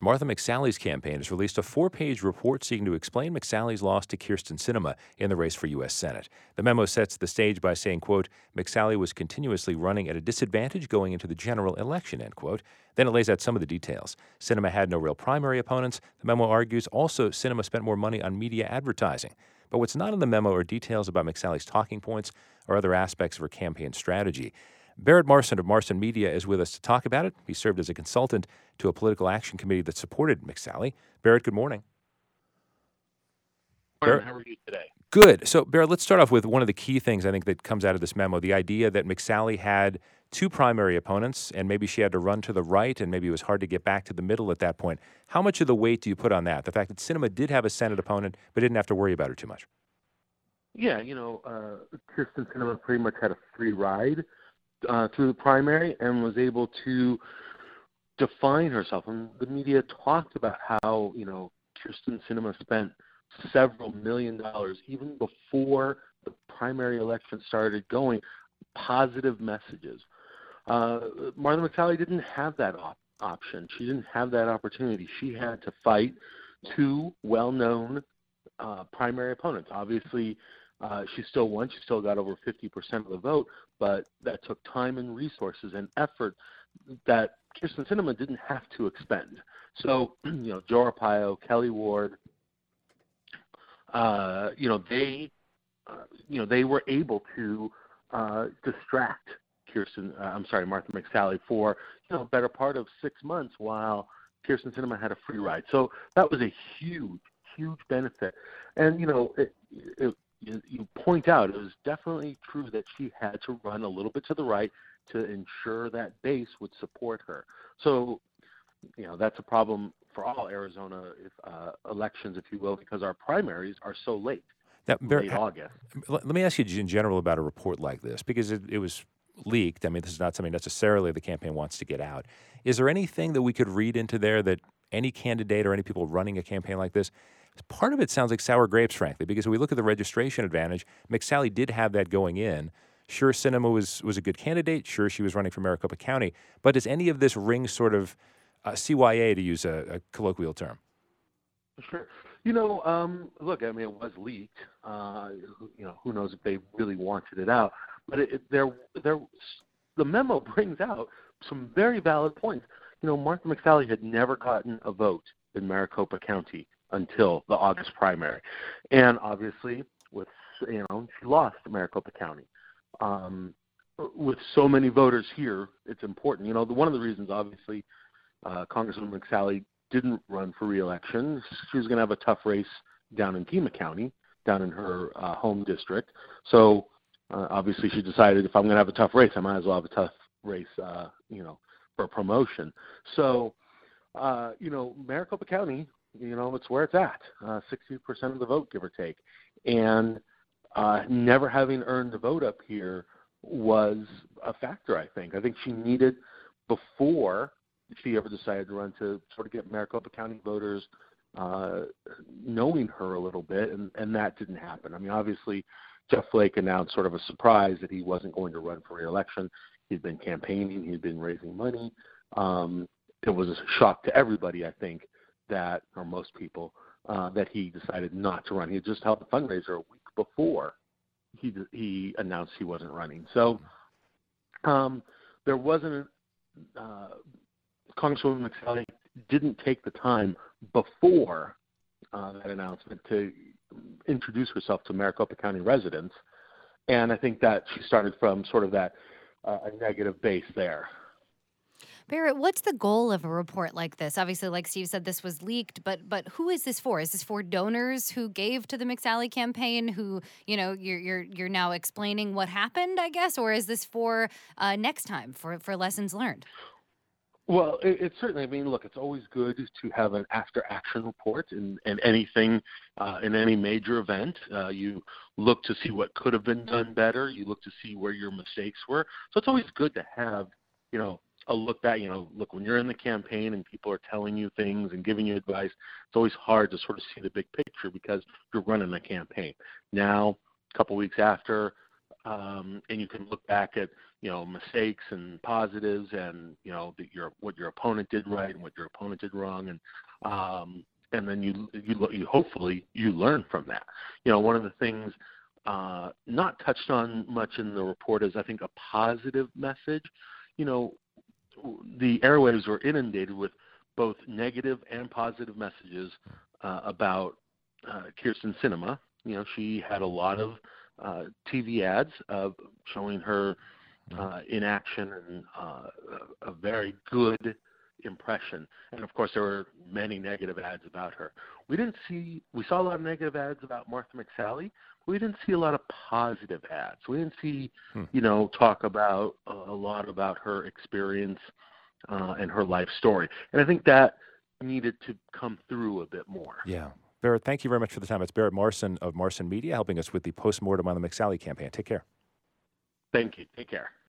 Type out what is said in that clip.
Martha McSally's campaign has released a 4-page report seeking to explain McSally's loss to Kyrsten Sinema in the race for U.S. Senate. The memo sets the stage by saying, quote, McSally was continuously running at a disadvantage going into the general election, end quote. Then it lays out some of the details. Sinema had no real primary opponents. The memo argues also Sinema spent more money on media advertising. But what's not in the memo are details about McSally's talking points or other aspects of her campaign strategy. Barrett Marson of Marson Media is with us to talk about it. He served as a consultant to a political action committee that supported McSally. Barrett, good morning. Barrett, how are you today? Good. So, Barrett, let's start off with one of the key things I think that comes out of this memo, the idea that McSally had 2 primary opponents and maybe she had to run to the right and maybe it was hard to get back to the middle at that point. How much of the weight do you put on that? The fact that Sinema did have a Senate opponent but didn't have to worry about her too much? Yeah, Kyrsten Sinema pretty much had a free ride through the primary and was able to define herself. And the media talked about how, Kyrsten Sinema spent several $1 million even before the primary election started going, positive messages. Martha McSally didn't have that option. She didn't have that opportunity. She had to fight 2 well-known primary opponents. Obviously, she still won. She still got over 50% of the vote, but that took time and resources and effort that Kyrsten Sinema didn't have to expend. So, Joe Arpaio, Kelly Ward, they were able to distract Martha McSally for, a better part of 6 months while Kyrsten Sinema had a free ride. So that was a huge, huge benefit. And, you point out, it was definitely true that she had to run a little bit to the right to ensure that base would support her. So, that's a problem for all Arizona elections, if you will, because our primaries are so late, late August. Let me ask you in general about a report like this, because it was leaked. I mean, this is not something necessarily the campaign wants to get out. Is there anything that we could read into there that any candidate or any people running a campaign like this, part of it sounds like sour grapes, frankly, because when we look at the registration advantage, McSally did have that going in. Sure, Sinema was a good candidate. Sure, she was running for Maricopa County. But does any of this ring sort of CYA, to use a colloquial term? Sure. Look, I mean, it was leaked. Who knows if they really wanted it out. But the memo brings out some very valid points. Martha McSally had never gotten a vote in Maricopa County until the August primary. And obviously, she lost Maricopa County. With so many voters here, it's important. One of the reasons, obviously, Congresswoman McSally didn't run for re-election. She was going to have a tough race down in Pima County, down in her home district. So, obviously, she decided if I'm going to have a tough race, I might as well have a tough race, for promotion. So, Maricopa County, it's where it's at, 60% of the vote, give or take. And never having earned the vote up here was a factor, I think. I think she needed, before she ever decided to run, to sort of get Maricopa County voters knowing her a little bit, and that didn't happen. I mean, obviously, Jeff Flake announced sort of a surprise that he wasn't going to run for re-election. He'd been campaigning. He'd been raising money. It was a shock to everybody, I think, or most people, that he decided not to run. He had just held a fundraiser a week before he announced he wasn't running. So there wasn't Congresswoman McSally didn't take the time before that announcement to introduce herself to Maricopa County residents. And I think that she started from sort of that a negative base there. Barrett, what's the goal of a report like this? Obviously, like Steve said, this was leaked, but who is this for? Is this for donors who gave to the McSally campaign, who, you're now explaining what happened, I guess, or is this for next time, for lessons learned? Well, it certainly, I mean, look, it's always good to have an after-action report in anything, in any major event. You look to see what could have been done better. You look to see where your mistakes were. So it's always good to have, a look back. Look, when you're in the campaign and people are telling you things and giving you advice, it's always hard to sort of see the big picture because you're running a campaign. Now, a couple weeks after and you can look back at mistakes and positives, and what your opponent did right and what your opponent did wrong, and then you hopefully you learn from that. One of the things not touched on much in the report is, I think, a positive message. The airwaves were inundated with both negative and positive messages about Kyrsten Sinema. She had a lot of TV ads showing her in action, and a very good impression. And of course, there were many negative ads about her. We saw a lot of negative ads about Martha McSally. We didn't see a lot of positive ads. We didn't see, talk about a lot about her experience and her life story. And I think that needed to come through a bit more. Yeah. Barrett, thank you very much for the time. It's Barrett Marson of Marson Media helping us with the postmortem on the McSally campaign. Take care. Thank you. Take care.